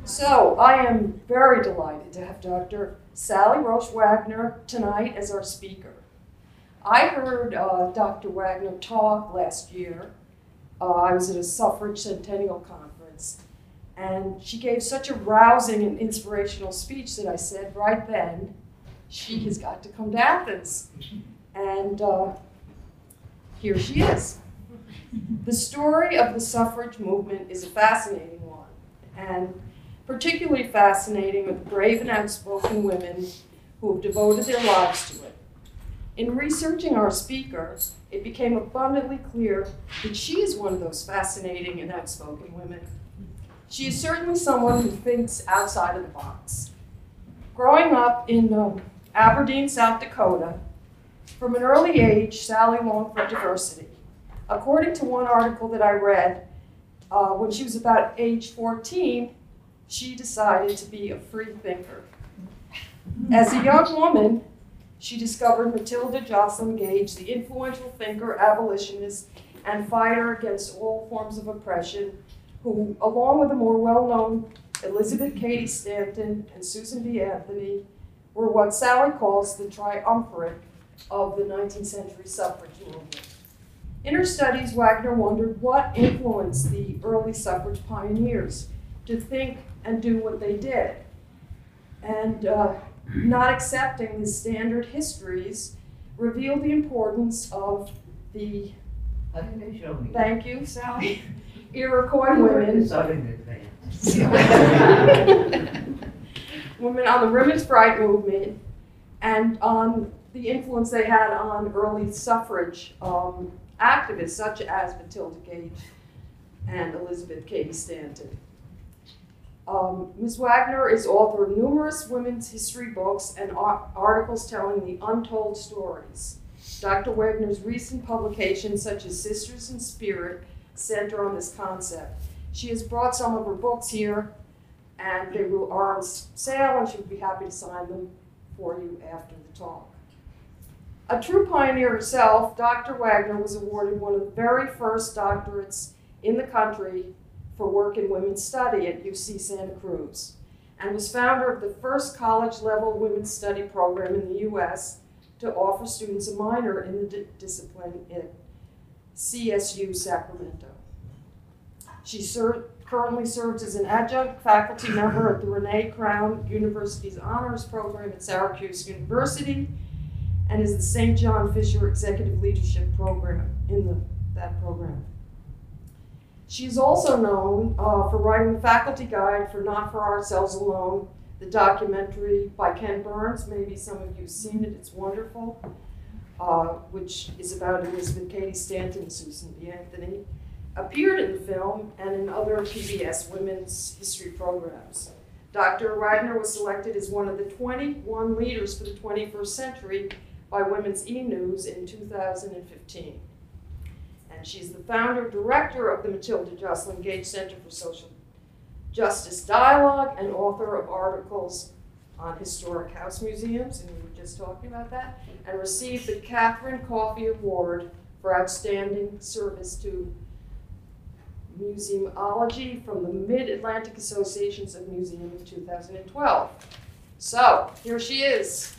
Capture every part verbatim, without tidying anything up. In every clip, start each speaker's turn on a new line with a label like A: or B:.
A: So I am very delighted to have Doctor Sally Roche Wagner tonight as our speaker. I heard uh, Doctor Wagner talk last year. Uh, I was at a suffrage centennial conference, and she gave such a rousing and inspirational speech that I said right then, she has got to come to Athens. And uh, here she is. The story of the suffrage movement is a fascinating one, and particularly fascinating with brave and outspoken women who have devoted their lives to it. In researching our speaker, it became abundantly clear that she is one of those fascinating and outspoken women. She is certainly someone who thinks outside of the box. Growing up in um, Aberdeen, South Dakota, from an early age, Sally longed for diversity. According to one article that I read, uh, when she was about age fourteen, she decided to be a free thinker. As a young woman, she discovered Matilda Joslyn Gage, the influential thinker, abolitionist, and fighter against all forms of oppression, who, along with the more well-known Elizabeth Cady Stanton and Susan B. Anthony, were what Sally calls the triumvirate of the nineteenth century suffrage movement. In her studies, Wagner wondered what influenced the early suffrage pioneers to think and do what they did. And uh, not accepting the standard histories revealed the importance of the, thank you, Sally, Iroquois women, women on the women's right movement, and on the influence they had on early suffrage um, activists such as Matilda Gage and Elizabeth Cady Stanton. Um, Miz Wagner is author of numerous women's history books and ar- articles telling the untold stories. Doctor Wagner's recent publications, such as Sisters in Spirit, center on this concept. She has brought some of her books here, and they will, are on sale, and she would be happy to sign them for you after the talk. A true pioneer herself, Doctor Wagner was awarded one of the very first doctorates in the country for work in women's study at U C Santa Cruz, and was founder of the first college-level women's study program in the U S to offer students a minor in the di- discipline at C S U Sacramento. She ser- currently serves as an adjunct faculty member at the Renee Crown University's Honors Program at Syracuse University, and is the Saint John Fisher Executive Leadership Program in the, that program. She is also known uh, for writing the faculty guide for Not For Ourselves Alone, the documentary by Ken Burns. Maybe some of you have seen it, it's wonderful, uh, which is about Elizabeth Cady Stanton and Susan B. Anthony, appeared in the film and in other P B S women's history programs. Doctor Wagner was selected as one of the twenty-one leaders for the twenty-first century by Women's E-News in two thousand fifteen. And she's the founder director of the Matilda Joslyn Gage Center for Social Justice Dialogue and author of articles on historic house museums, and we were just talking about that, and received the Catherine Coffey Award for Outstanding Service to Museumology from the Mid-Atlantic Associations of Museum in two thousand twelve. So, here she is.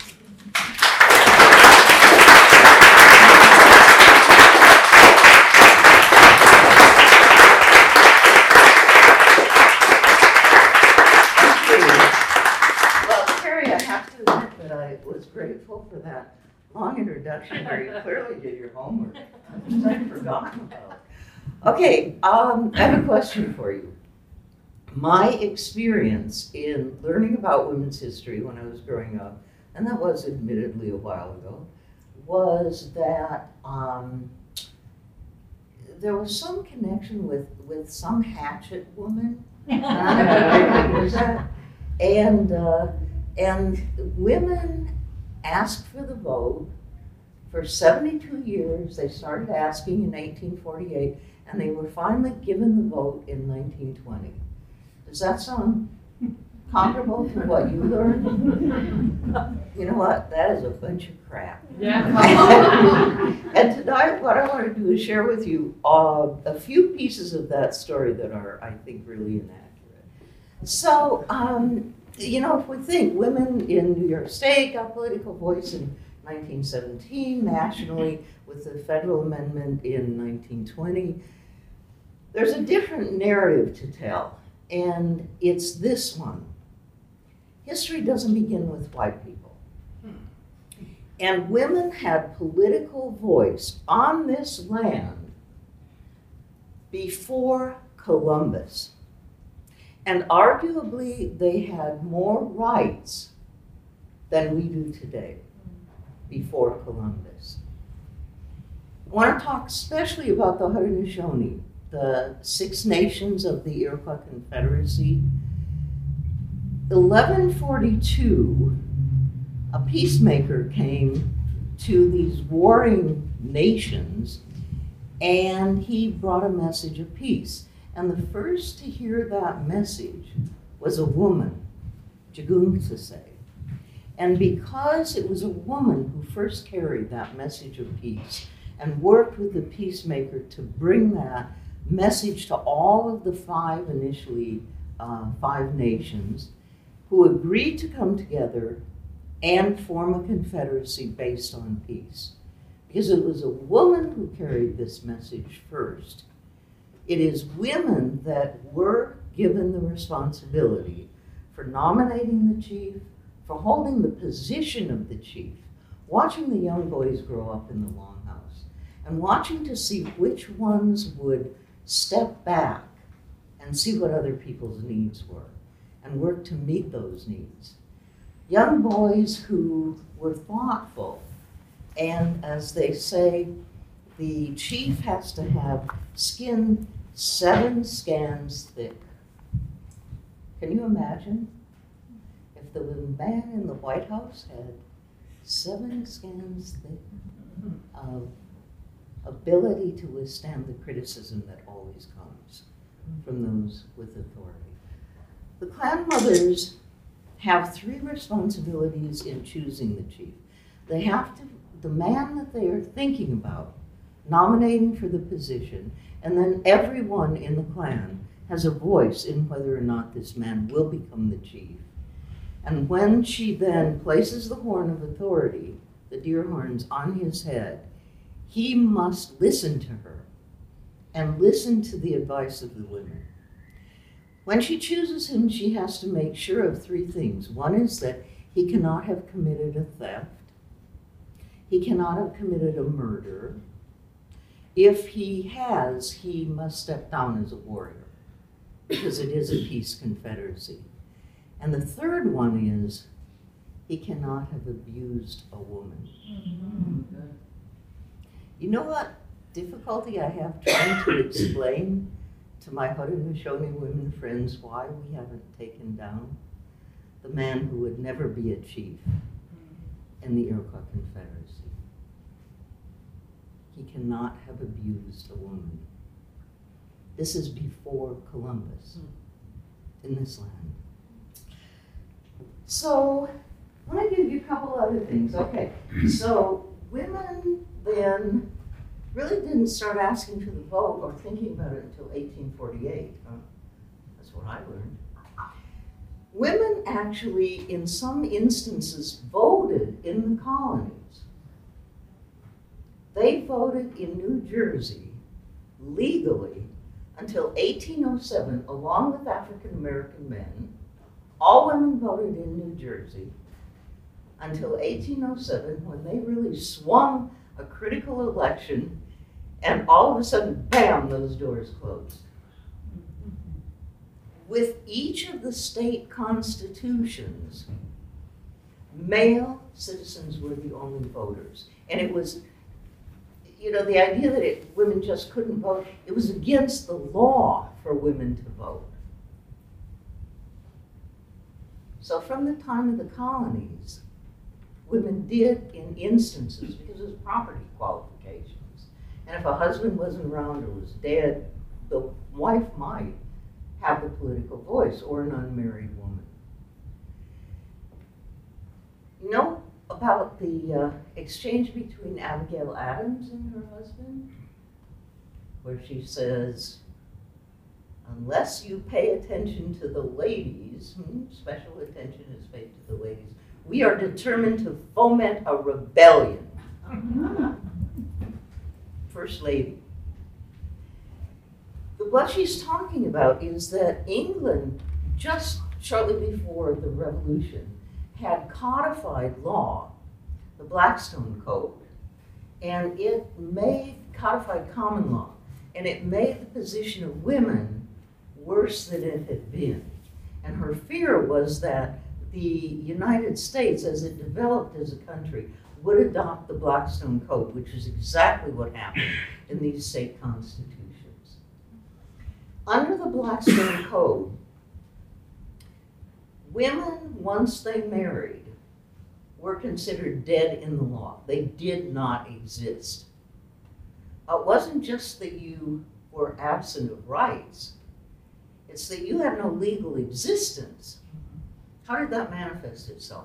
B: I was grateful for that long introduction where you clearly did your homework, which I'd forgotten about. Okay, um, I have a question for you. My experience in learning about women's history when I was growing up, and that was admittedly a while ago, was that um, there was some connection with, with some hatchet woman. Was that? And uh, And women asked for the vote for seventy-two years. They started asking in eighteen forty-eight, and they were finally given the vote in nineteen twenty. Does that sound comparable to what you learned? You know what? That is a bunch of crap.
A: Yeah.
B: And tonight, what I want to do is share with you uh, a few pieces of that story that are, I think, really inaccurate. So, um, you know, if we think women in New York State got political voice in nineteen seventeen, nationally with the federal amendment in nineteen twenty, there's a different narrative to tell, and it's this one. History doesn't begin with white people. And women had political voice on this land before Columbus. And arguably, they had more rights than we do today before Columbus. I want to talk especially about the Haudenosaunee, the Six Nations of the Iroquois Confederacy. eleven forty-two, a peacemaker came to these warring nations, and he brought a message of peace. And the first to hear that message was a woman, Tecumseh. And because it was a woman who first carried that message of peace and worked with the peacemaker to bring that message to all of the five, initially uh, five nations, who agreed to come together and form a confederacy based on peace. Because it was a woman who carried this message first. It is women that were given the responsibility for nominating the chief, for holding the position of the chief, watching the young boys grow up in the Longhouse, and watching to see which ones would step back and see what other people's needs were and work to meet those needs. Young boys who were thoughtful, and as they say, the chief has to have skin seven scans thick. Can you imagine if the man in the White House had seven scans thick of ability to withstand the criticism that always comes from those with authority? The clan mothers have three responsibilities in choosing the chief. They have to, the man that they are thinking about, nominating for the position, and then everyone in the clan has a voice in whether or not this man will become the chief. And when she then places the horn of authority, the deer horns, on his head, he must listen to her and listen to the advice of the women. When she chooses him, she has to make sure of three things. One is that he cannot have committed a theft. He cannot have committed a murder. If he has, he must step down as a warrior, because it is a peace confederacy. And the third one is, he cannot have abused a woman. Mm-hmm. You know what difficulty I have trying to explain to my Haudenosaunee women friends why we haven't taken down the man who would never be a chief in the Iroquois Confederacy? He cannot have abused a woman. This is before Columbus in this land. So, I want to give you a couple other things. Okay, so women then really didn't start asking for the vote or thinking about it until eighteen forty-eight. Huh? That's what I learned. Women actually, in some instances, voted in the colonies. They voted in New Jersey legally until eighteen oh seven, along with African American men. All women voted in New Jersey until eighteen oh seven, when they really swung a critical election, and all of a sudden, bam, those doors closed. With each of the state constitutions, male citizens were the only voters. And it was, you know, the idea that it, women just couldn't vote, it was against the law for women to vote. So from the time of the colonies, women did, in instances, because it was property qualifications, and if a husband wasn't around or was dead, the wife might have the political voice, or an unmarried woman. You know about the uh, exchange between Abigail Adams and her husband, where she says, unless you pay attention to the ladies, hmm, special attention is paid to the ladies, we are determined to foment a rebellion. First Lady. The, what she's talking about is that England, just shortly before the Revolution, had codified law, the Blackstone Code, and it made codified common law, and it made the position of women worse than it had been. And her fear was that the United States, as it developed as a country, would adopt the Blackstone Code, which is exactly what happened in these state constitutions. Under the Blackstone Code, women, once they married, were considered dead in the law. They did not exist. It wasn't just that you were absent of rights, it's that you had no legal existence. How did that manifest itself?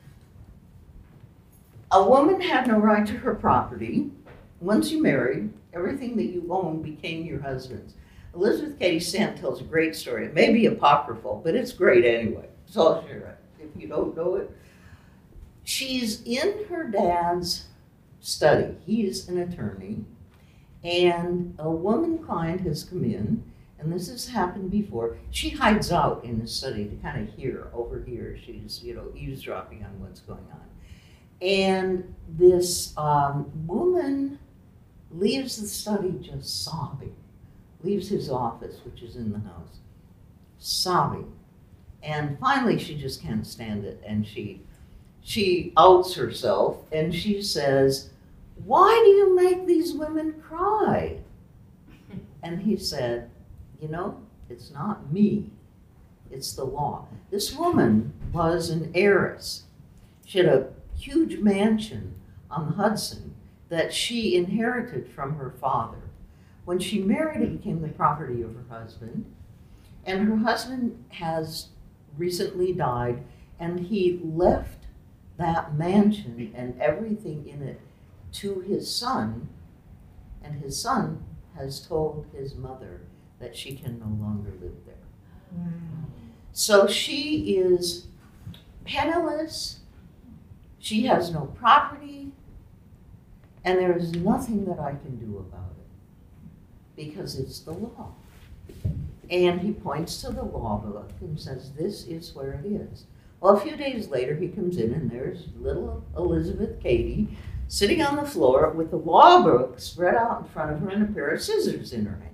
B: A woman had no right to her property. Once you married, everything that you owned became your husband's. Elizabeth Cady Stanton tells a great story. It may be apocryphal, but it's great anyway. So I'll share it if you don't know it. She's in her dad's study. He's an attorney, and a woman client has come in, and this has happened before. She hides out in the study to kind of hear, overhear. She's, you know, eavesdropping on what's going on. And this um, woman leaves the study just sobbing, leaves his office, which is in the house, sobbing. And finally, she just can't stand it, and she she outs herself, and she says, "Why do you make these women cry?" And he said, "You know, it's not me, it's the law." This woman was an heiress. She had a huge mansion on the Hudson that she inherited from her father. When she married, it became the property of her husband, and her husband has recently died, and he left that mansion and everything in it to his son, and his son has told his mother that she can no longer live there. Mm. So she is penniless, she has no property, and there is nothing that I can do about it because it's the law. And he points to the law book and says, "This is where it is." Well, a few days later, he comes in, and there's little Elizabeth Cady sitting on the floor with the law book spread out in front of her and a pair of scissors in her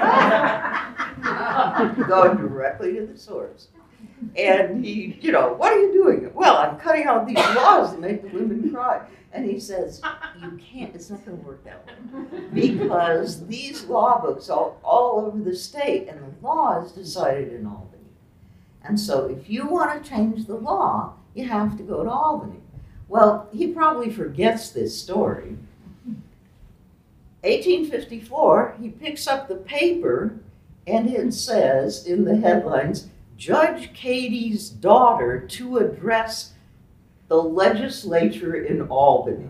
B: hand. Going directly to the source. And he, you know, "What are you doing?" "Well, I'm cutting out these laws to make the women cry." And he says, "You can't, it's not going to work that way. Because these law books are all over the state, and the law is decided in Albany. And so if you want to change the law, you have to go to Albany." Well, he probably forgets this story. eighteen fifty-four, he picks up the paper, and it says in the headlines, "Judge Cady's daughter to address the legislature in Albany."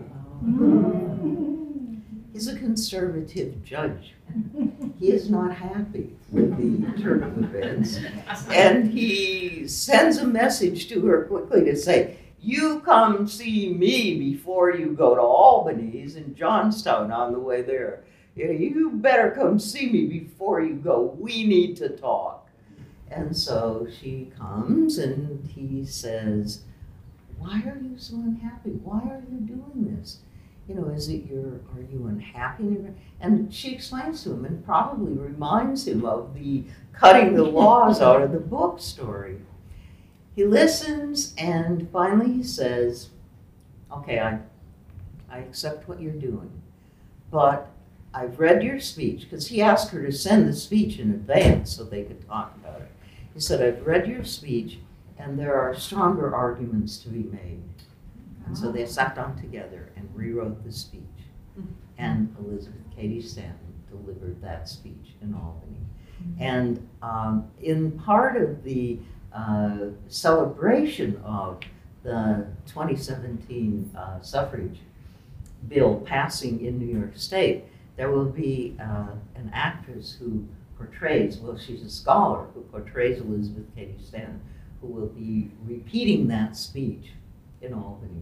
B: He's a conservative judge. He is not happy with the turn of events, and he sends a message to her quickly to say, "You come see me before you go to Albany." He's in Johnstown on the way there. "You better come see me before you go. We need to talk." And so she comes, and he says, "Why are you so unhappy? Why are you doing this? You know, is it your, are you unhappy?" And she explains to him and probably reminds him of the cutting the laws out of the book story. He listens, and finally he says, "Okay, I, I accept what you're doing, but I've read your speech," because he asked her to send the speech in advance so they could talk about it. He said, "I've read your speech, and there are stronger arguments to be made." And so they sat down together and rewrote the speech. And Elizabeth Cady Stanton delivered that speech in Albany. And um, in part of the uh, celebration of the twenty seventeen uh, suffrage bill passing in New York State, there will be uh, an actress who portrays, well, she's a scholar who portrays Elizabeth Cady Stanton, who will be repeating that speech in Albany.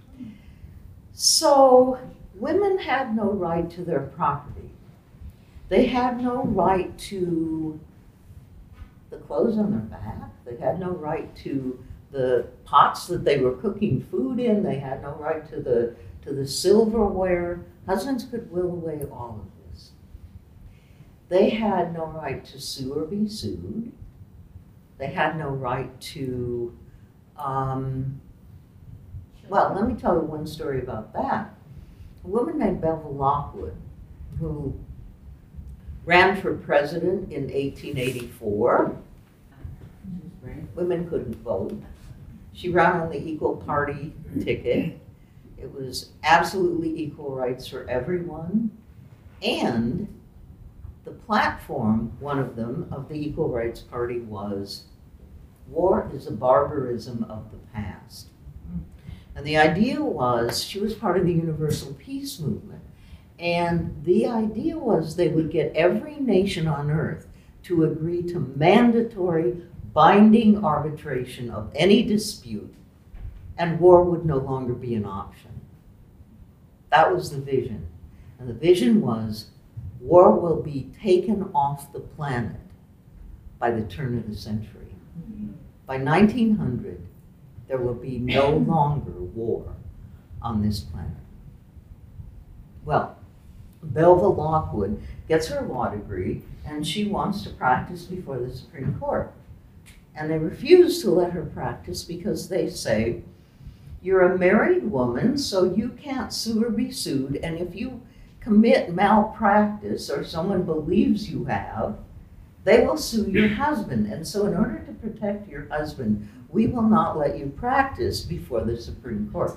B: So women had no right to their property. They had no right to the clothes on their back. They had no right to the pots that they were cooking food in. They had no right to the, to the silverware. Husbands could will away all of this. They had no right to sue or be sued. They had no right to, um, well, let me tell you one story about that. A woman named Belva Lockwood, who ran for president in eighteen eighty-four. Women couldn't vote. She ran on the Equal Party ticket. It was absolutely equal rights for everyone. And the platform, one of them, of the Equal Rights Party was, war is a barbarism of the past. And the idea was, she was part of the Universal Peace Movement. And the idea was they would get every nation on earth to agree to mandatory binding arbitration of any dispute, and war would no longer be an option. That was the vision. And the vision was, war will be taken off the planet by the turn of the century. By nineteen hundred, there will be no longer war on this planet. Well, Belva Lockwood gets her law degree, and she wants to practice before the Supreme Court. And they refuse to let her practice because they say, you're a married woman, so you can't sue or be sued, and if you commit malpractice or someone believes you have, they will sue your husband. And so in order to protect your husband, we will not let you practice before the Supreme Court.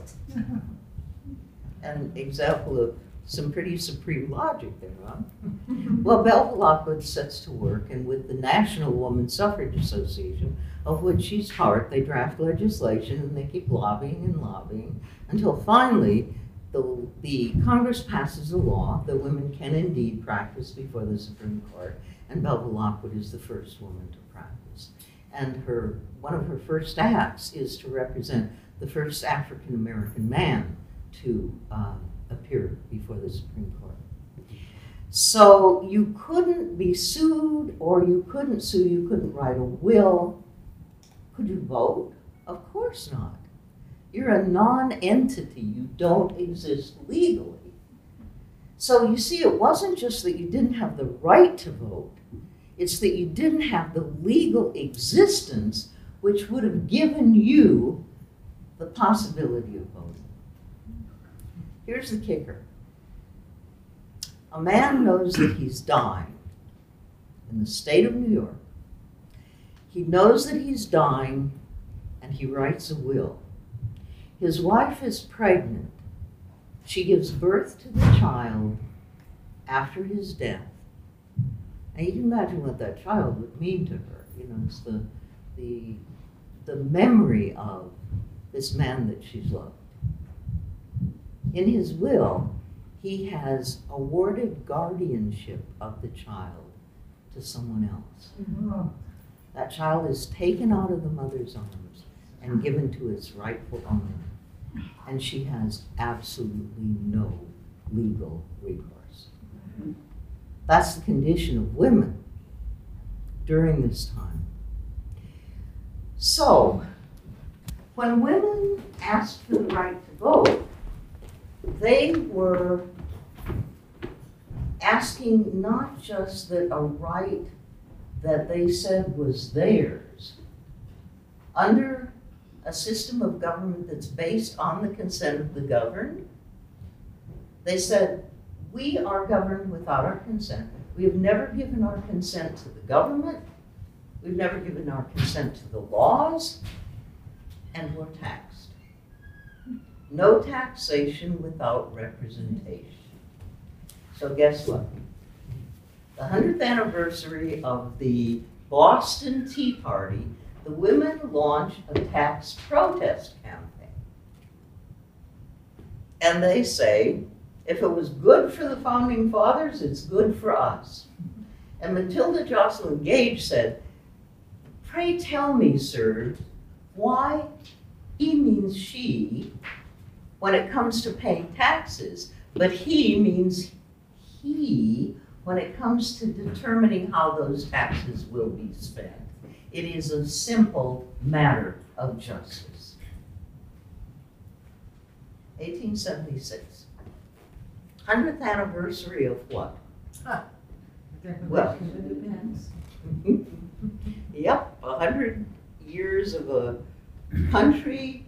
B: An example of some pretty supreme logic there, huh? Well, Belva Lockwood sets to work, and with the National Woman Suffrage Association, of which she's part, they draft legislation and they keep lobbying and lobbying until finally the, the Congress passes a law that women can indeed practice before the Supreme Court, and Belva Lockwood is the first woman to practice. And her, one of her first acts is to represent the first African American man to um, appear before the Supreme Court. So you couldn't be sued, or you couldn't sue, you couldn't write a will. Could you vote? Of course not. You're a non-entity, you don't exist legally. So you see, it wasn't just that you didn't have the right to vote, it's that you didn't have the legal existence which would have given you the possibility of voting. Here's the kicker. A man knows that he's dying in the state of New York. He knows that he's dying, and he writes a will. His wife is pregnant. She gives birth to the child after his death. And you can imagine what that child would mean to her. You know, it's the, the, the memory of this man that she's loved. In his will, he has awarded guardianship of the child to someone else. Mm-hmm. That child is taken out of the mother's arms and given to its rightful owner. And she has absolutely no legal recourse. Mm-hmm. That's the condition of women during this time. So, when women asked for the right to vote, they were asking not just that a right that they said was theirs, under a system of government that's based on the consent of the governed, they said, we are governed without our consent. We have never given our consent to the government, we've never given our consent to the laws, and we're taxed. No taxation without representation. So guess what? The hundredth anniversary of the Boston Tea Party, the women launched a tax protest campaign. And they say, if it was good for the founding fathers, it's good for us. And Matilda Jocelyn Gage said, "Pray tell me, sir, why he means she when it comes to paying taxes, but he means he when it comes to determining how those taxes will be spent. It is a simple matter of justice." eighteen seventy-six. hundredth anniversary of what?
C: Huh.
B: Well,
C: Declaration of Independence.
B: Yep, a hundred years of a country,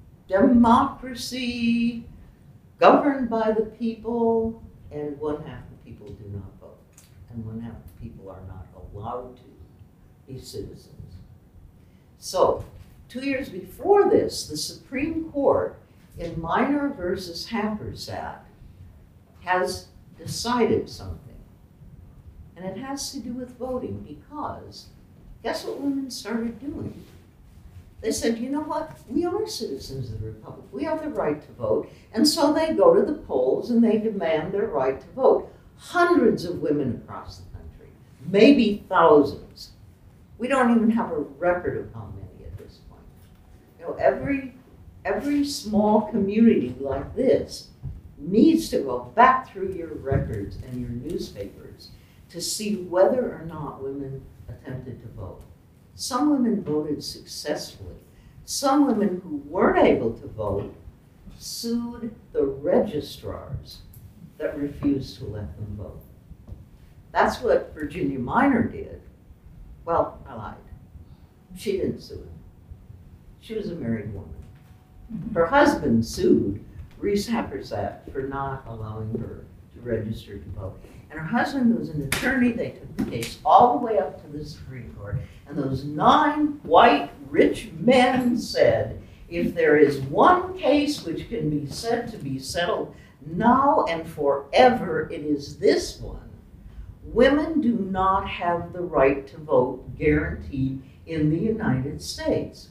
B: democracy, governed by the people, and one half the people do not vote, and one half the people are not allowed to be citizens. So, two years before this, the Supreme Court in Minor versus Happersett has decided something. And it has to do with voting because guess what women started doing? They said, you know what? We are citizens of the Republic. We have the right to vote. And so they go to the polls and they demand their right to vote. Hundreds of women across the country, maybe thousands. We don't even have a record of how many at this point. You know, every, every small community like this needs to go back through your records and your newspapers to see whether or not women attempted to vote. Some women voted successfully. Some women who weren't able to vote sued the registrars that refused to let them vote. That's what Virginia Minor did. Well, I lied. She didn't sue him. She was a married woman. Her husband sued Reese Happersett for not allowing her to register to vote. And her husband was an attorney. They took the case all the way up to the Supreme Court. And those nine white rich men said, if there is one case which can be said to be settled now and forever, it is this one. Women do not have the right to vote guaranteed in the United States.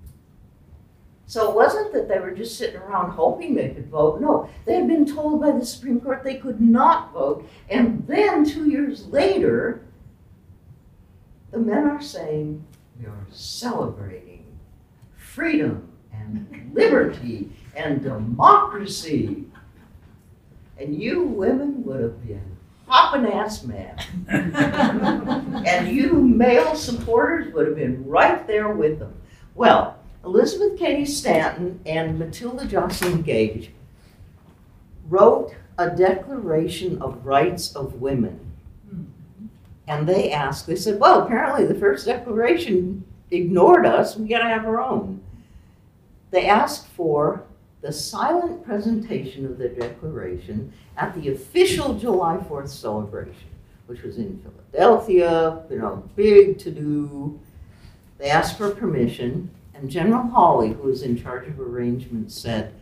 B: So it wasn't that they were just sitting around hoping they could vote. No, they had been told by the Supreme Court they could not vote. And then two years later, the men are saying, we are celebrating freedom and liberty and democracy. And you women would have been hopping ass mad. And you male supporters would have been right there with them. Well, Elizabeth Cady Stanton and Matilda Jocelyn Gage wrote a Declaration of Rights of Women. And they asked, they said, well, apparently the first declaration ignored us, we gotta have our own. They asked for the silent presentation of the Declaration at the official July fourth celebration, which was in Philadelphia, you know, big to-do. They asked for permission. And General Hawley, who was in charge of arrangements, said,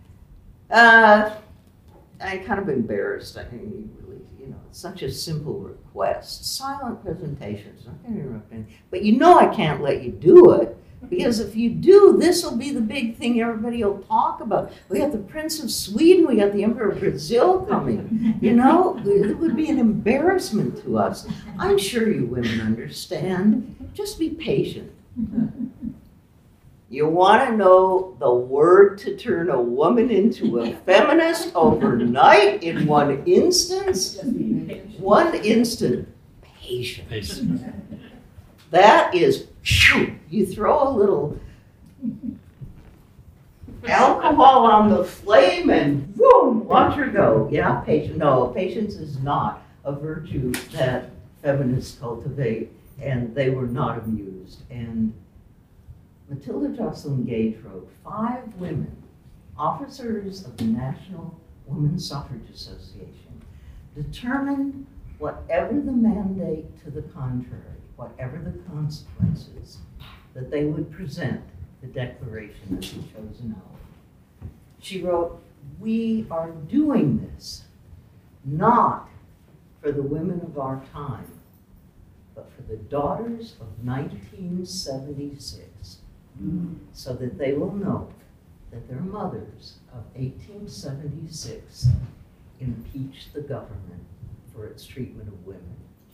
B: uh, I'm kind of embarrassed. I mean, really, you know, it's such a simple request. Silent presentations, not going to interrupt anything. But you know I can't let you do it, because if you do, this will be the big thing everybody will talk about. We got the Prince of Sweden, we got the Emperor of Brazil coming. You know, it would be an embarrassment to us. I'm sure you women understand. Just be patient. You want to know the word to turn a woman into a feminist overnight in one instance? One instant. Patience.
D: Patience.
B: That is, phew, you throw a little alcohol on the flame and boom, watch her go. Yeah, patience. No, patience is not a virtue that feminists cultivate, and they were not amused. And Matilda Jocelyn Gage wrote, five women, officers of the National Women's Suffrage Association, determined whatever the mandate to the contrary, whatever the consequences, that they would present the Declaration as a chosen hour. She wrote, we are doing this not for the women of our time, but for the daughters of nineteen seventy-six. So that they will know that their mothers of eighteen seventy-six impeached the government for its treatment of women.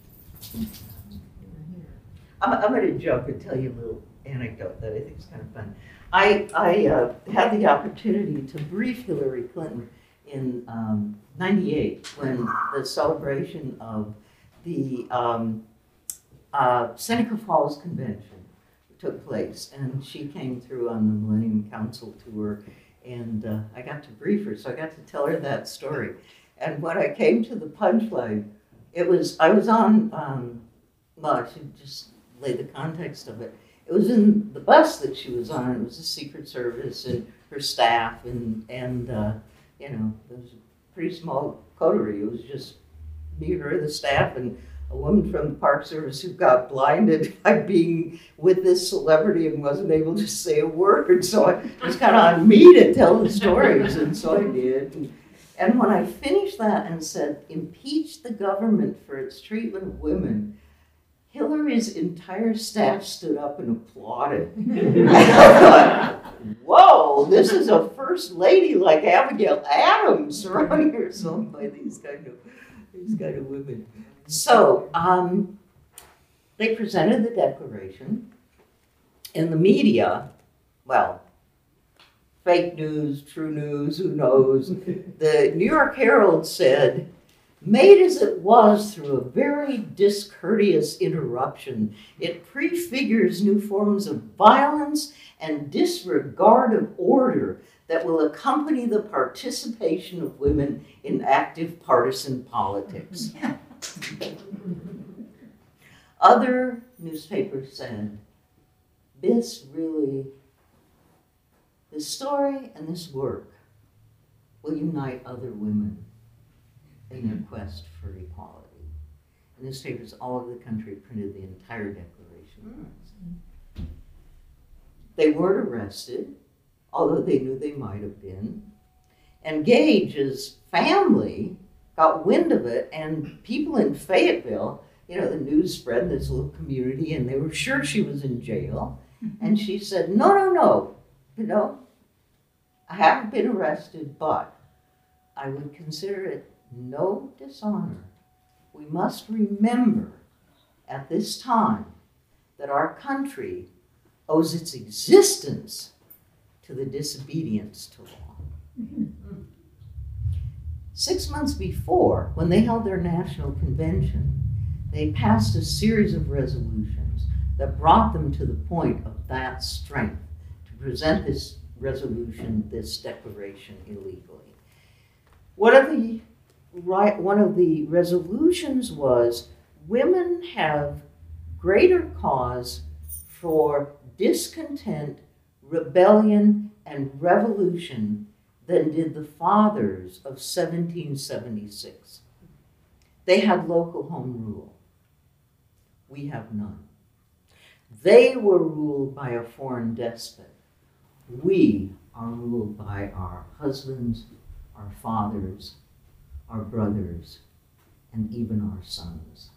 B: I'm, I'm going to jump and tell you a little anecdote that I think is kind of fun. I, I uh, had the opportunity to brief Hillary Clinton in um, ninety-eight when the celebration of the um, uh, Seneca Falls Convention took place, and she came through on the Millennium Council tour, and uh, I got to brief her, so I got to tell her that story. And when I came to the punchline, it was, I was on, um, well, I should just lay the context of it. It was in the bus that she was on. It was the Secret Service and her staff, and, and uh, you know, it was a pretty small coterie. It was just me, her, the staff, and a woman from the Park Service who got blinded by being with this celebrity and wasn't able to say a word. So it was kind of on me to tell the stories, and so I did. And, and when I finished that and said, impeach the government for its treatment of women, Hillary's entire staff stood up and applauded. And I thought, whoa, this is a first lady like Abigail Adams surrounding herself by these kind of, these kind of women. So um, they presented the Declaration. In the media, well, fake news, true news, who knows, the New York Herald said, made as it was through a very discourteous interruption, it prefigures new forms of violence and disregard of order that will accompany the participation of women in active partisan politics. Other newspapers said, this really, this story and this work will unite other women in their quest for equality. And newspapers all over the country printed the entire Declaration. Mm. They weren't arrested, although they knew they might have been. And Gage's family got wind of it, and people in Fayetteville, you know, the news spread in this little community, and they were sure she was in jail. Mm-hmm. And she said, no, no, no, you know, I haven't been arrested, but I would consider it no dishonor. We must remember at this time that our country owes its existence to the disobedience to law. Mm-hmm. Six months before, when they held their national convention, they passed a series of resolutions that brought them to the point of that strength to present this resolution, this declaration, illegally. One of the Right, one of the resolutions was women have greater cause for discontent, rebellion, and revolution than did the fathers of seventeen seventy-six. They had local home rule. We have none. They were ruled by a foreign despot. We are ruled by our husbands, our fathers, our brothers, and even our sons.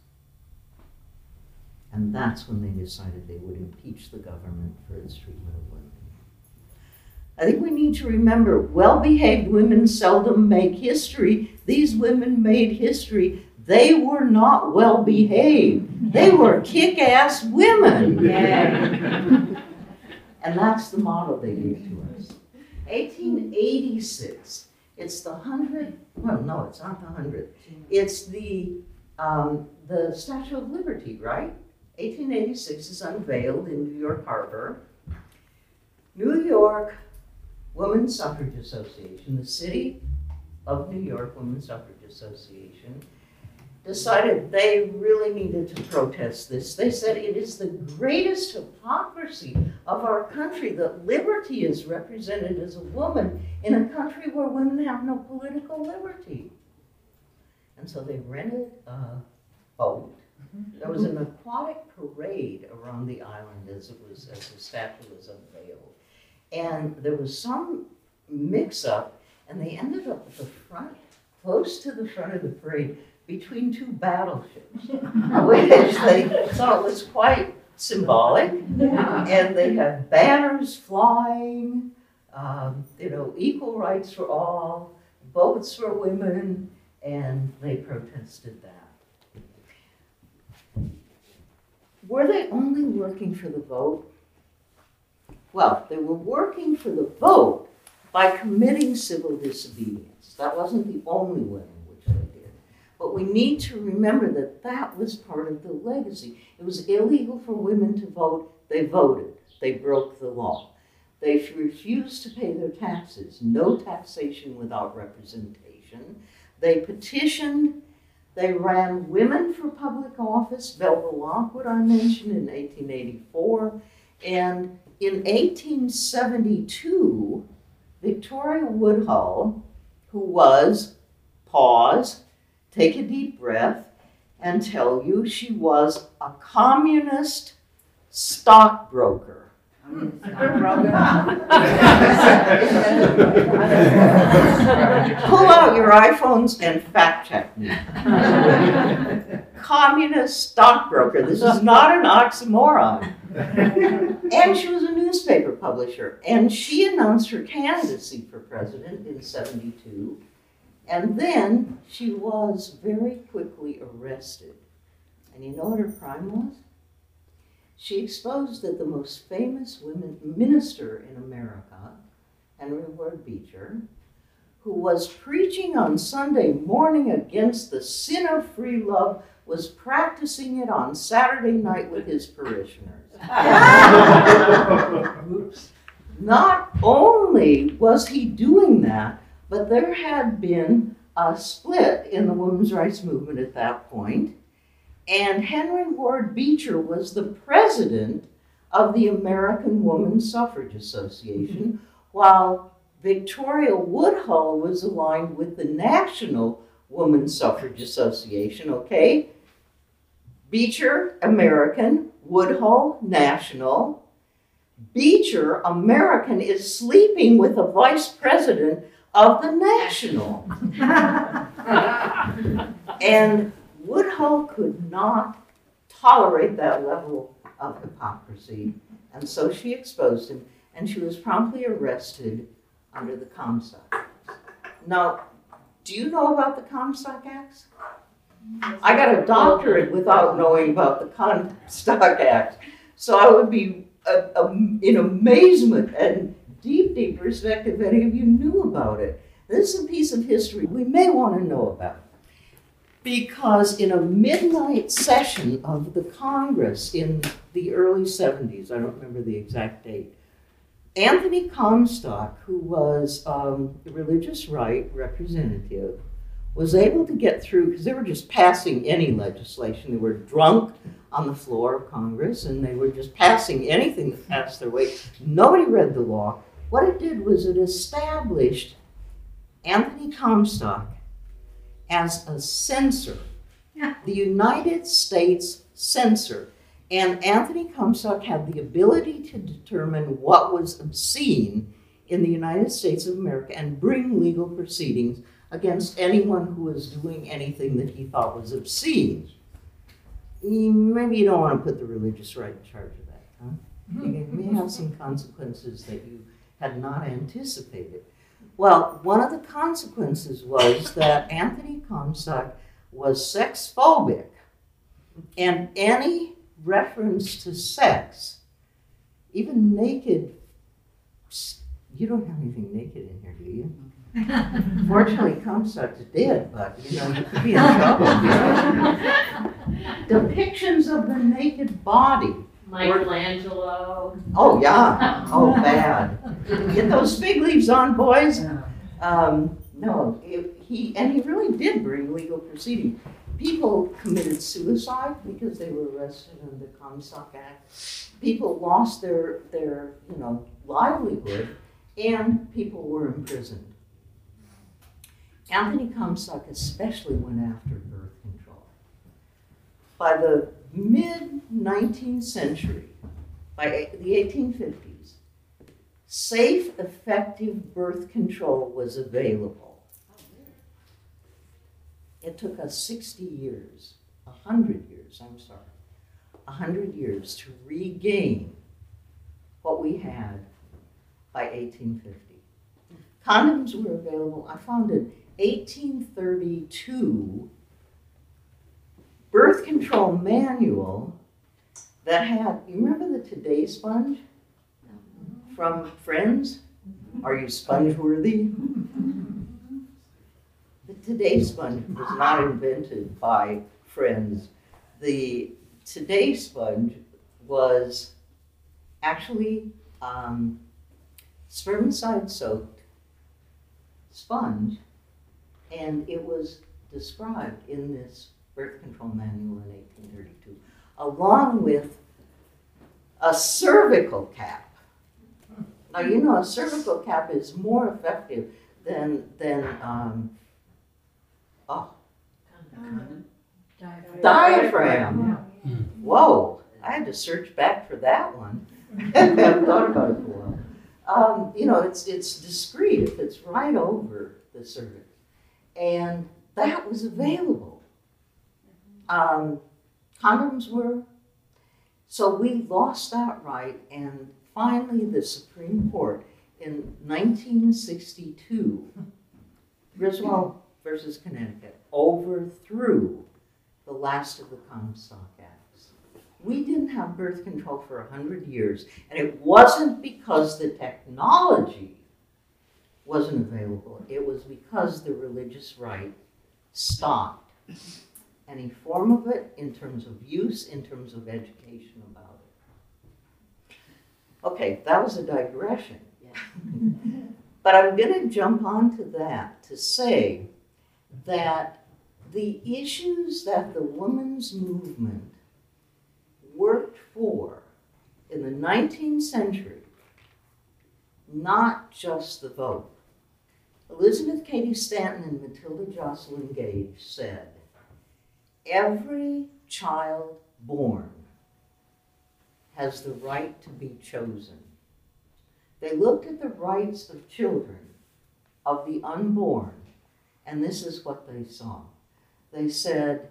B: And that's when they decided they would impeach the government for its treatment of women. I think we need to remember, well-behaved women seldom make history. These women made history. They were not well-behaved. They were kick-ass women. Yeah. And that's the model they gave to us. eighteen eighty-six. It's the hundred, well, no, it's not the hundred. It's the, um, the Statue of Liberty, right? eighteen eighty-six is unveiled in New York Harbor. New York Women's Suffrage Association, the City of New York Women's Suffrage Association, decided they really needed to protest this. They said it is the greatest hypocrisy of our country that liberty is represented as a woman in a country where women have no political liberty. And so they rented a boat. There was an aquatic parade around the island as it was, as the statue was unveiled. And there was some mix-up, and they ended up at the front, close to the front of the parade, between two battleships, which they thought was quite symbolic. Yeah. And they had banners flying, um, you know, equal rights for all, votes for women, and they protested that. were they only working for the vote? Well, they were working for the vote by committing civil disobedience. That wasn't the only way in which they did. But we need to remember that that was part of the legacy. It was illegal for women to vote. They voted. They broke the law. They refused to pay their taxes. No taxation without representation. They petitioned. They ran women for public office. Belva Lockwood, I mentioned, in eighteen eighty-four. And in eighteen seventy-two, Victoria Woodhull, who was, pause, take a deep breath, and tell you she was a communist stockbroker. Pull out your iPhones and fact check me. Communist stockbroker. This is not an oxymoron. And she was a newspaper publisher. And she announced her candidacy for president in seventy-two. And then she was very quickly arrested. And you know what her crime was? She exposed that the most famous women minister in America, Henry Ward Beecher, who was preaching on Sunday morning against the sin of free love, was practicing it on Saturday night with his parishioners. Oops. Not only was he doing that, but there had been a split in the women's rights movement at that point. And Henry Ward Beecher was the president of the American Woman Suffrage Association, while Victoria Woodhull was aligned with the National Woman Suffrage Association, okay? Beecher, American, Woodhull, national. Beecher, American, is sleeping with the vice president of the National. And Woodhull could not tolerate that level of hypocrisy, and so she exposed him, and she was promptly arrested under the Comstock Acts. Now, do you know about the Comstock Acts? I got a doctorate without knowing about the Comstock Acts, so I would be uh, um, in amazement and deep, deep respect if any of you knew about it. This is a piece of history we may want to know about. Because in a midnight session of the Congress in the early seventies, I don't remember the exact date, Anthony Comstock, who was um, the religious right representative, was able to get through, because they were just passing any legislation. They were drunk on the floor of Congress, and they were just passing anything that passed their way. Nobody read the law. What it did was it established Anthony Comstock as a censor, yeah. The United States censor. And Anthony Comstock had the ability to determine what was obscene in the United States of America and bring legal proceedings against anyone who was doing anything that he thought was obscene. Maybe you don't want to put the religious right in charge of that, huh? It may have some consequences that you had not anticipated. Well, one of the consequences was that Anthony Comstock was sex-phobic, and any reference to sex, even naked, you don't have anything naked in here, do you? Fortunately, Comstock's dead, but you know, you could be in trouble. Depictions of the naked body.
C: Michelangelo.
B: Oh, yeah. Oh, bad. Get those fig leaves on, boys. Um, no, it, he, and he really did bring legal proceedings. People committed suicide because they were arrested under the Comstock Act. People lost their, their, you know, livelihood, and people were imprisoned. Anthony Comstock especially went after birth control. By the mid-nineteenth century, by the eighteen fifties, safe, effective birth control was available. It took us sixty years, one hundred years, I'm sorry, one hundred years to regain what we had by eighteen fifty. Condoms were available. I found an eighteen thirty-two birth control manual that had, you remember the Today sponge from Friends? Are you sponge worthy? The Today sponge was not invented by Friends. The Today sponge was actually um, spermicide soaked sponge, and it was described in this birth control manual in eighteen thirty-two, along with a cervical cap. Now, you know, a cervical cap is more effective than, than um, oh,
C: Diaphragm.
B: diaphragm. Whoa, I had to search back for that one. I haven't thought about it for a while. Um, you know, it's, it's discreet if it's right over the cervix. And that was available. Um, condoms were. So we lost that right, and finally the Supreme Court in nineteen sixty-two, Griswold versus Connecticut, overthrew the last of the Comstock Acts. We didn't have birth control for a hundred years, and it wasn't because the technology wasn't available. It was because the religious right stopped any form of it in terms of use, in terms of education about it. Okay, that was a digression. But I'm going to jump onto that to say that the issues that the women's movement worked for in the nineteenth century, not just the vote. Elizabeth Cady Stanton and Matilda Jocelyn Gage said, every child born has the right to be chosen. They looked at the rights of children, of the unborn, and this is what they saw. They said,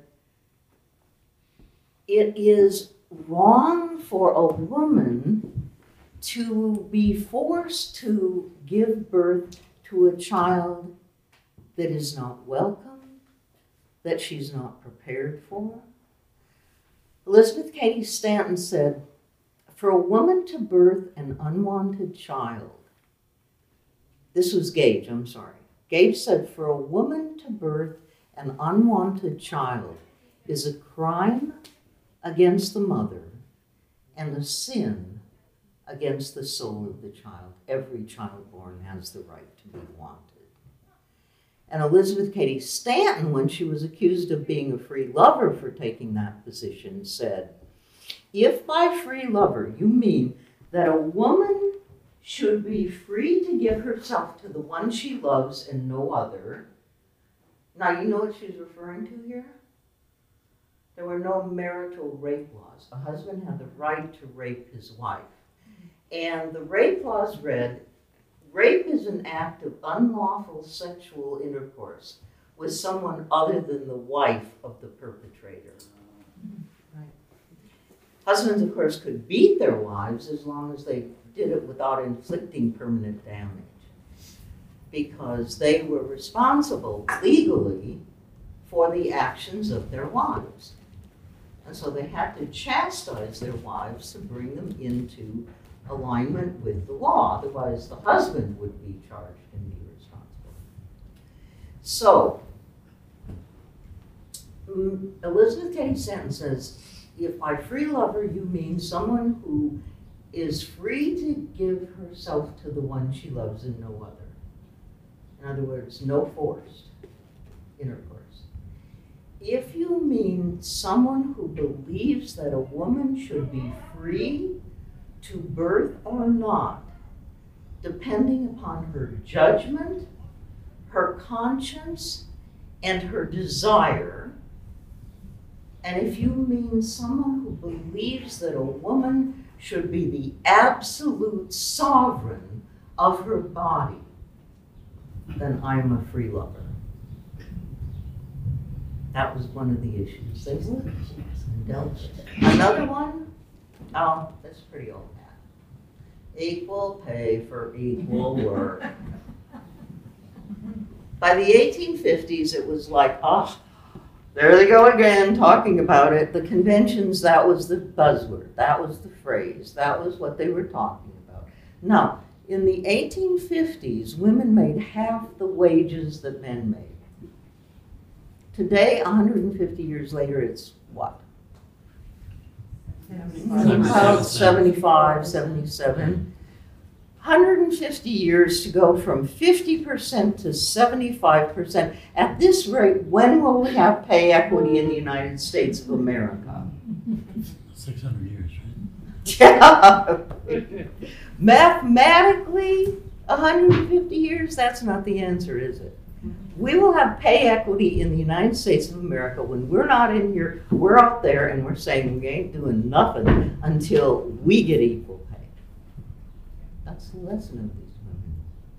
B: it is wrong for a woman to be forced to give birth to a child that is not welcome, that she's not prepared for. Elizabeth Cady Stanton said, for a woman to birth an unwanted child, this was Gage, I'm sorry. Gage said, for a woman to birth an unwanted child is a crime against the mother and a sin against the soul of the child. Every child born has the right to be wanted. And Elizabeth Cady Stanton, when she was accused of being a free lover for taking that position, said, if by free lover you mean that a woman should be free to give herself to the one she loves and no other, now you know what she's referring to here? There were no marital rape laws. A husband had the right to rape his wife. And the rape laws read, rape is an act of unlawful sexual intercourse with someone other than the wife of the perpetrator. Right. Husbands, of course, could beat their wives as long as they did it without inflicting permanent damage, because they were responsible legally for the actions of their wives. And so they had to chastise their wives to bring them into alignment with the law. Otherwise, the husband would be charged and be responsible. So, um, Elizabeth Cady Stanton says, if by free lover you mean someone who is free to give herself to the one she loves and no other. In other words, no forced intercourse. If you mean someone who believes that a woman should be free to birth or not, depending upon her judgment, her conscience, and her desire, and if you mean someone who believes that a woman should be the absolute sovereign of her body, then I'm a free lover. That was one of the issues they looked and dealt with. Another one, oh, that's pretty old hat. Equal pay for equal work. By the eighteen fifties, it was like, oh, There they go again, talking about it. The conventions, that was the buzzword. That was the phrase. That was what they were talking about. Now, in the eighteen fifties, women made half the wages that men made. Today, one hundred fifty years later, it's what? About seventy-five, seventy-seven. one hundred fifty years to go from fifty percent to seventy-five percent. At this rate, when will we have pay equity in the United States of America?
D: six hundred years, right?
B: Yeah. Mathematically, one hundred fifty years, that's not the answer, is it? We will have pay equity in the United States of America when we're not in here, we're out there and we're saying we ain't doing nothing until we get equal pay. That's the lesson of these women.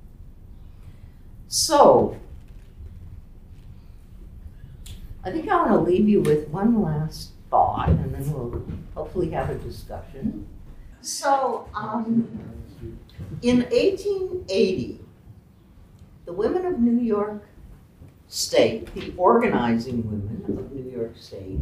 B: So, I think I want to leave you with one last thought, and then we'll hopefully have a discussion. So, um, in eighteen eighty, the women of New York State, the organizing women of New York State,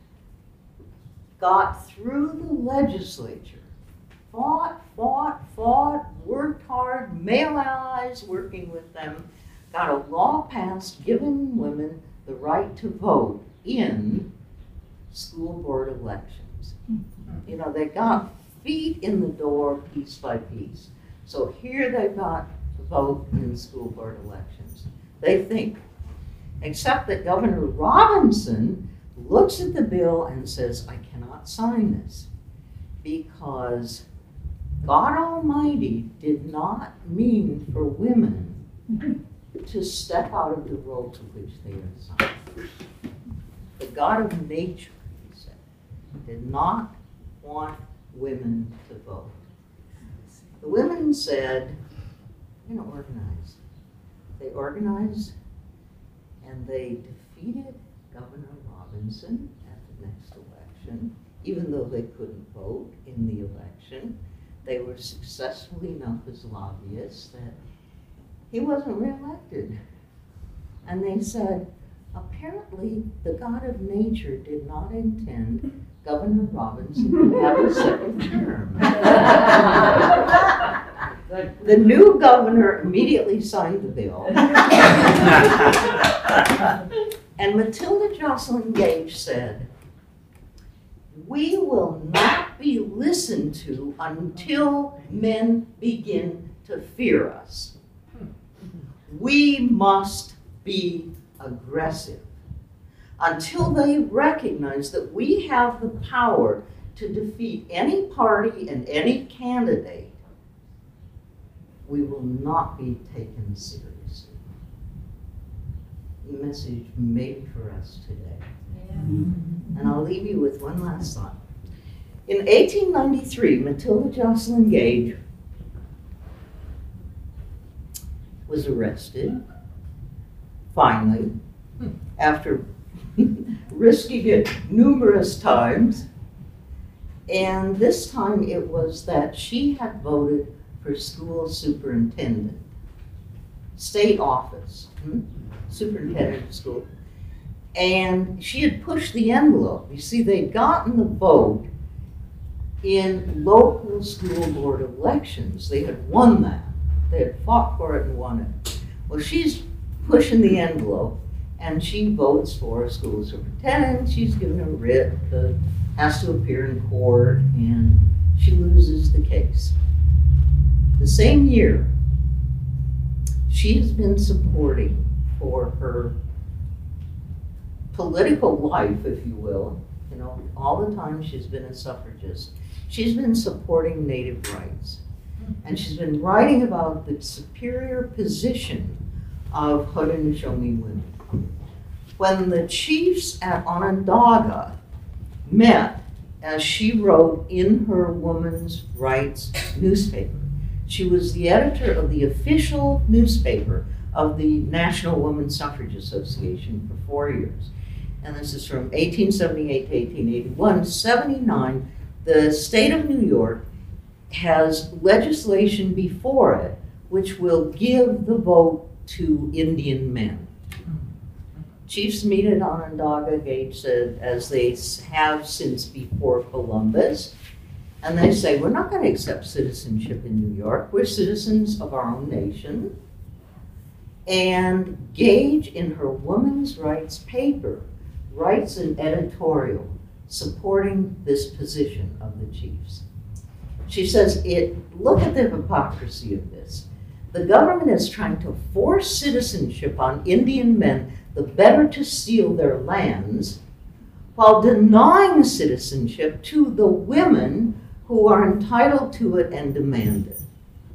B: got through the legislature, fought, fought, fought, worked hard, male allies working with them, got a law passed giving women the right to vote in school board elections. You know, they got feet in the door piece by piece. So here they've got to vote in school board elections. They think, except that Governor Robinson looks at the bill and says, I cannot sign this because God Almighty did not mean for women to step out of the role to which they are assigned. The God of nature, he said, did not want women to vote. The women said, we're going to organize. They organized and they defeated Governor Robinson at the next election. Even though they couldn't vote in the election, they were successful enough as lobbyists that he wasn't reelected. And they said, apparently the God of nature did not intend Governor Robinson to have a second term. The new governor immediately signed the bill. And Matilda Joslyn Gage said, we will not be listened to until men begin to fear us. We must be aggressive until they recognize that we have the power to defeat any party and any candidate. We will not be taken seriously. The message made for us today.
C: Yeah.
B: And I'll leave you with one last thought. In eighteen ninety-three, Matilda Joslyn Gage was arrested, finally, after risking it numerous times. And this time it was that she had voted for school superintendent, state office, hmm? superintendent of school. And she had pushed the envelope. You see, they'd gotten the vote in local school board elections. They had won that. They had fought for it and won it. Well, she's pushing the envelope, and she votes for a school superintendent. She's given a writ that has to appear in court, and she loses the case. The same year, she has been supporting for her political life, if you will, you know, all the time she's been a suffragist. She's been supporting Native rights. And she's been writing about the superior position of Haudenosaunee women. When the chiefs at Onondaga met, as she wrote in her women's rights newspaper, she was the editor of the official newspaper of the National Woman Suffrage Association for four years. And this is from eighteen seventy-eight to eighteen eighty-one. seventy-nine, the state of New York has legislation before it which will give the vote to Indian men. Chiefs meet at Onondaga, Gage said, as they s- have since before Columbus. And they say, we're not going to accept citizenship in New York. We're citizens of our own nation. And Gage, in her women's rights paper, writes an editorial supporting this position of the chiefs. She says, "It look at the hypocrisy of this. The government is trying to force citizenship on Indian men the better to steal their lands, while denying citizenship to the women who are entitled to it and demand it.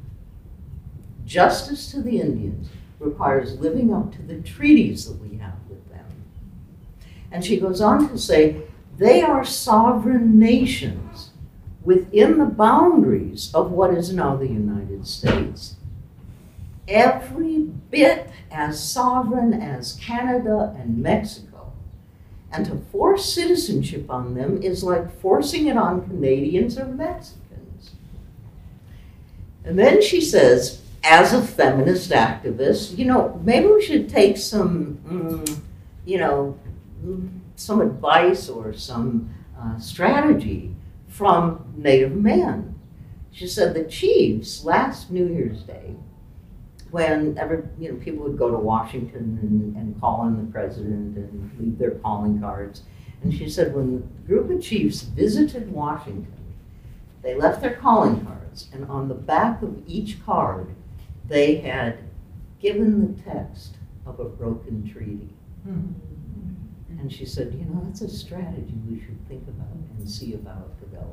B: Justice to the Indians requires living up to the treaties that we have with them." And she goes on to say, they are sovereign nations within the boundaries of what is now the United States. Every bit as sovereign as Canada and Mexico. And to force citizenship on them is like forcing it on Canadians or Mexicans. And then she says, as a feminist activist, you know, maybe we should take some, mm, you know, mm, some advice or some uh, strategy from Native men. She said the chiefs last New Year's Day, when every, you know, people would go to Washington and, and call on the president and leave their calling cards. And she said when the group of chiefs visited Washington, they left their calling cards, and on the back of each card, they had given the text of a broken treaty. Mm-hmm. And she said, you know, that's a strategy we should think about and see about developing.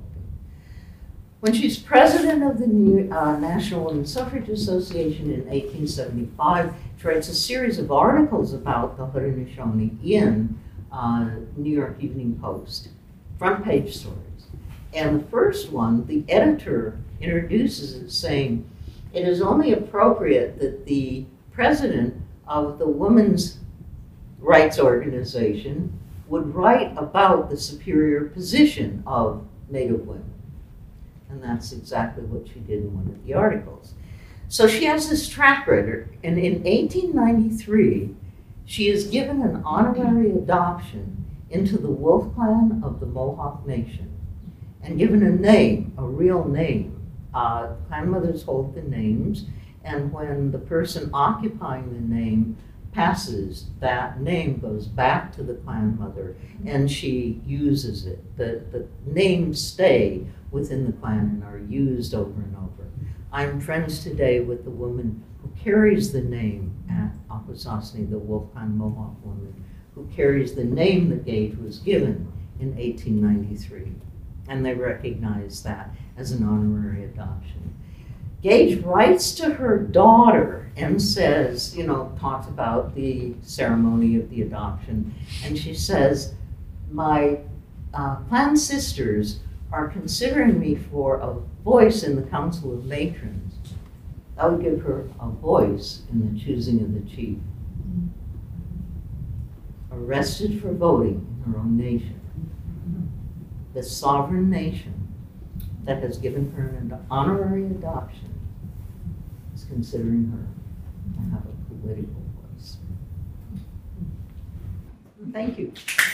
B: When she's president of the New, uh, National Women's Suffrage Association in eighteen seventy-five, she writes a series of articles about the Haudenosaunee in uh, New York Evening Post, front page stories. And the first one, the editor introduces it saying, it is only appropriate that the president of the Women's Rights Organization would write about the superior position of Native women. And that's exactly what she did in one of the articles. So she has this track record, and in eighteen ninety-three, she is given an honorary adoption into the Wolf Clan of the Mohawk Nation, and given a name, a real name. Uh, clan mothers hold the names, and when the person occupying the name passes, that name goes back to the clan mother, and she uses it. The, the names stay within the clan and are used over and over. I'm friends today with the woman who carries the name at Akwesasne, the Wolf Clan Mohawk woman, who carries the name that Gage was given in eighteen ninety-three. And they recognize that as an honorary adoption. Gage writes to her daughter and says, you know, talks about the ceremony of the adoption, and she says, my uh, clan sisters are considering me for a voice in the Council of Matrons. That would give her a voice in the choosing of the chief. Arrested for voting in her own nation. The sovereign nation that has given her an honorary adoption is considering her to have a political voice. Thank you.